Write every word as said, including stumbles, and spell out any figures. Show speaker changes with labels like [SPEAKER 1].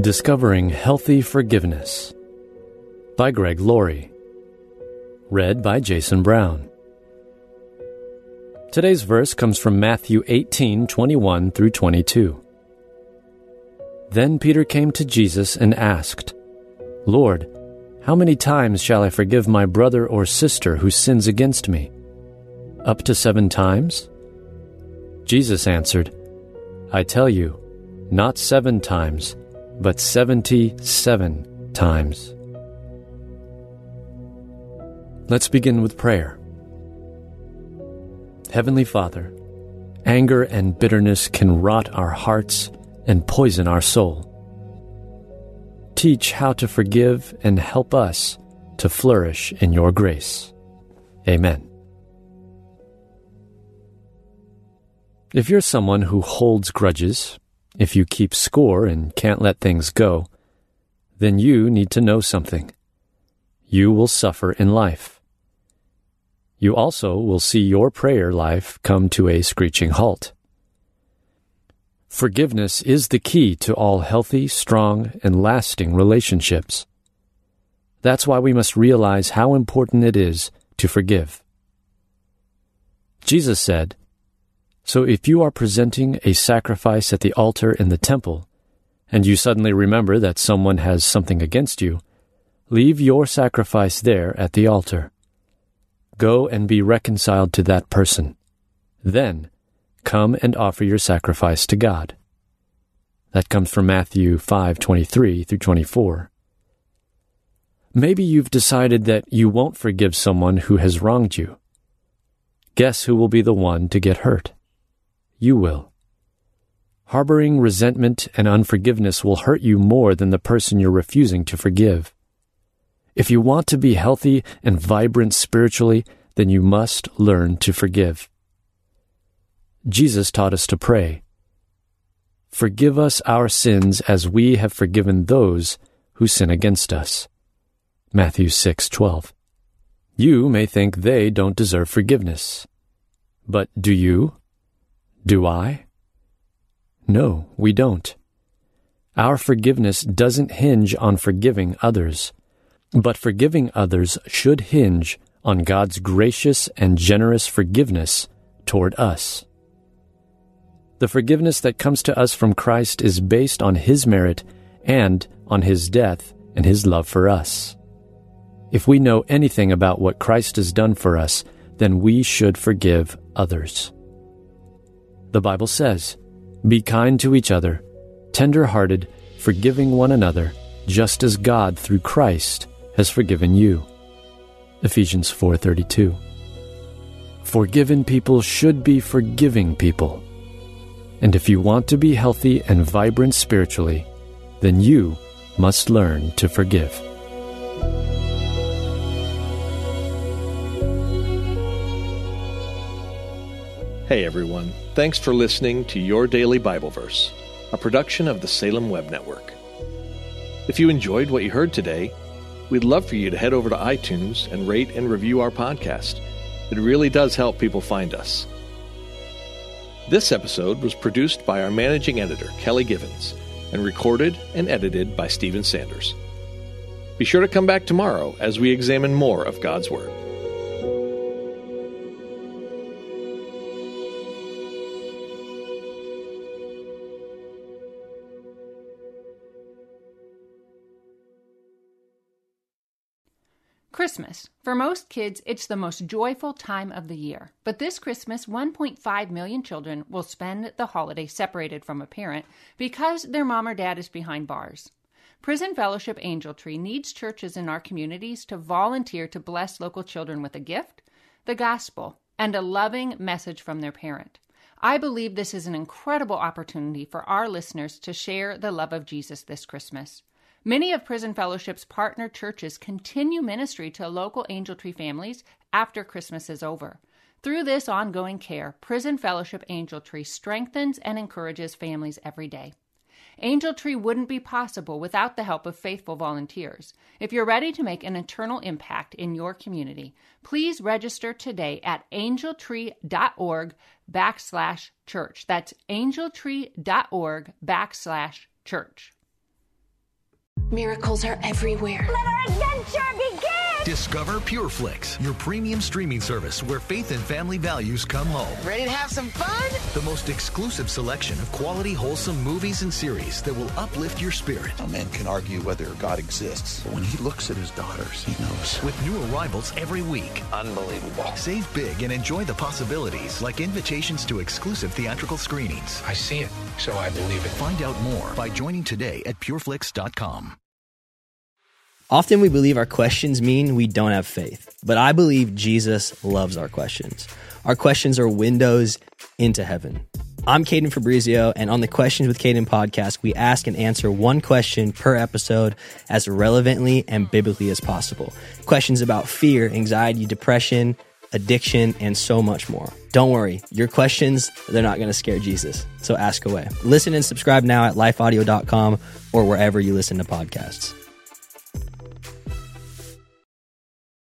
[SPEAKER 1] Discovering Healthy Forgiveness by Greg Laurie. Read by Jason Brown. Today's verse comes from Matthew eighteen, twenty-one through twenty-two. Then Peter came to Jesus and asked, "Lord, how many times shall I forgive my brother or sister who sins against me? Up to seven times?" Jesus answered, "I tell you, not seven times, but seventy-seven times." Let's begin with prayer. Heavenly Father, anger and bitterness can rot our hearts and poison our soul. Teach how to forgive and help us to flourish in your grace. Amen. If you're someone who holds grudges, if you keep score and can't let things go, then you need to know something. You will suffer in life. You also will see your prayer life come to a screeching halt. Forgiveness is the key to all healthy, strong, and lasting relationships. That's why we must realize how important it is to forgive. Jesus said, "So if you are presenting a sacrifice at the altar in the temple, and you suddenly remember that someone has something against you, leave your sacrifice there at the altar. Go and be reconciled to that person. Then, come and offer your sacrifice to God." That comes from Matthew five, twenty-three through twenty-four. Maybe you've decided that you won't forgive someone who has wronged you. Guess who will be the one to get hurt? You will. Harboring resentment and unforgiveness will hurt you more than the person you're refusing to forgive. If you want to be healthy and vibrant spiritually, then you must learn to forgive. Jesus taught us to pray, "Forgive us our sins as we have forgiven those who sin against us." Matthew six, twelve. You may think they don't deserve forgiveness. But do you? Do I? No, we don't. Our forgiveness doesn't hinge on forgiving others, but forgiving others should hinge on God's gracious and generous forgiveness toward us. The forgiveness that comes to us from Christ is based on His merit and on His death and His love for us. If we know anything about what Christ has done for us, then we should forgive others. The Bible says, "Be kind to each other, tender-hearted, forgiving one another, just as God through Christ has forgiven you." Ephesians four thirty-two. Forgiven people should be forgiving people. And if you want to be healthy and vibrant spiritually, then you must learn to forgive.
[SPEAKER 2] Hey everyone, thanks for listening to Your Daily Bible Verse, a production of the Salem Web Network. If you enjoyed what you heard today, we'd love for you to head over to iTunes and rate and review our podcast. It really does help people find us. This episode was produced by our managing editor, Kelly Givens, and recorded and edited by Stephen Sanders. Be sure to come back tomorrow as we examine more of God's Word.
[SPEAKER 3] Christmas. For most kids, it's the most joyful time of the year. But this Christmas, one point five million children will spend the holiday separated from a parent because their mom or dad is behind bars. Prison Fellowship Angel Tree needs churches in our communities to volunteer to bless local children with a gift, the gospel, and a loving message from their parent. I believe this is an incredible opportunity for our listeners to share the love of Jesus this Christmas. Many of Prison Fellowship's partner churches continue ministry to local Angel Tree families after Christmas is over. Through this ongoing care, Prison Fellowship Angel Tree strengthens and encourages families every day. Angel Tree wouldn't be possible without the help of faithful volunteers. If you're ready to make an eternal impact in your community, please register today at angeltree.org backslash church. That's angeltree.org backslash church.
[SPEAKER 4] Miracles are everywhere.
[SPEAKER 5] Let our adventure begin!
[SPEAKER 6] Discover PureFlix, your premium streaming service where faith and family values come home.
[SPEAKER 7] Ready to have some fun?
[SPEAKER 6] The most exclusive selection of quality, wholesome movies and series that will uplift your spirit.
[SPEAKER 8] A man can argue whether God exists, but when he looks at his daughters, he knows.
[SPEAKER 6] With new arrivals every week.
[SPEAKER 8] Unbelievable.
[SPEAKER 6] Save big and enjoy the possibilities, like invitations to exclusive theatrical screenings.
[SPEAKER 9] I see it, so I believe it.
[SPEAKER 6] Find out more by joining today at pureflix dot com.
[SPEAKER 10] Often we believe our questions mean we don't have faith, but I believe Jesus loves our questions. Our questions are windows into heaven. I'm Caden Fabrizio, and on the Questions with Caden podcast, we ask and answer one question per episode as relevantly and biblically as possible. Questions about fear, anxiety, depression, addiction, and so much more. Don't worry, your questions, they're not going to scare Jesus, so ask away. Listen and subscribe now at life audio dot com or wherever you listen to podcasts.